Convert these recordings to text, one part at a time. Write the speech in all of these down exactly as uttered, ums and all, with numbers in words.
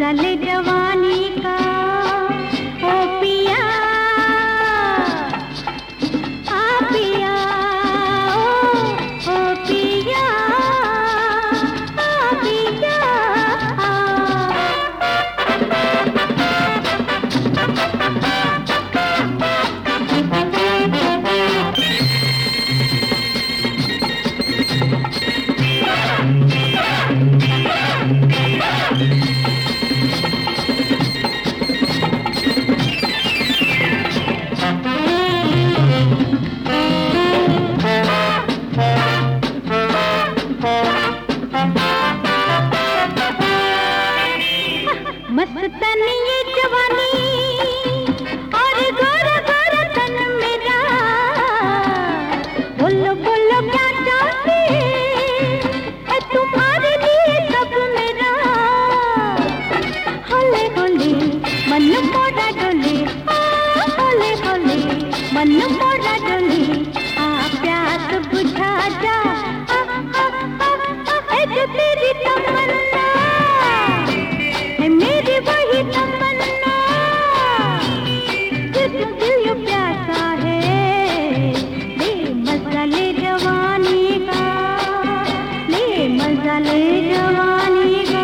मजा ले जवानी का ओ पिया आ पिया ओ, ओ पिया आ पिया मस्तानी ये जवानी और गोरा गोरा तन मेरा, बोलो बोलो क्या चाहते है तुम्हारे लिए सब मेरा। होले होले मन मोरा डोले, होले होले मन मोरा डोले, आ प्यास बुझा जा आ, आ, आ, आ, है जो तेरी तमन्ना है मेरी वही तमन्ना, दिल दिल यो प्यासा है, ले मजा ले जवानी का, ले मजा ले जवानी का।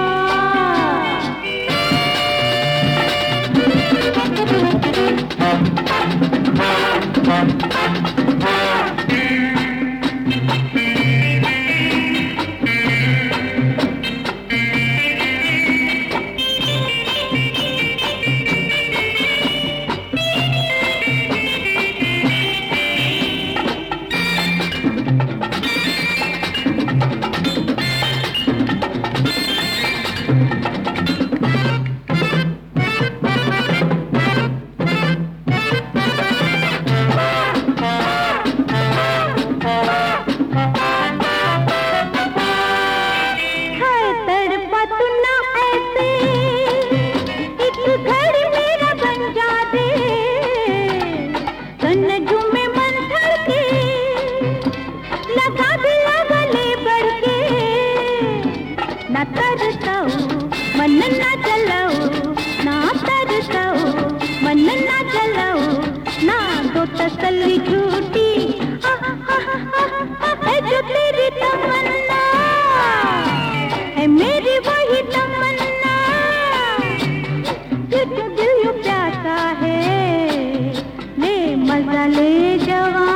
ना तरसाओ मन ना जलाओ, ना तरसाओ मन ना जलाओ, ना दो तसल्ली झूठी आ, आ, आ, आ, है जो तेरी तमन्ना है मेरी वही तमन्ना, दिल दिल यो प्यासा है, ले मजा ले जवानी।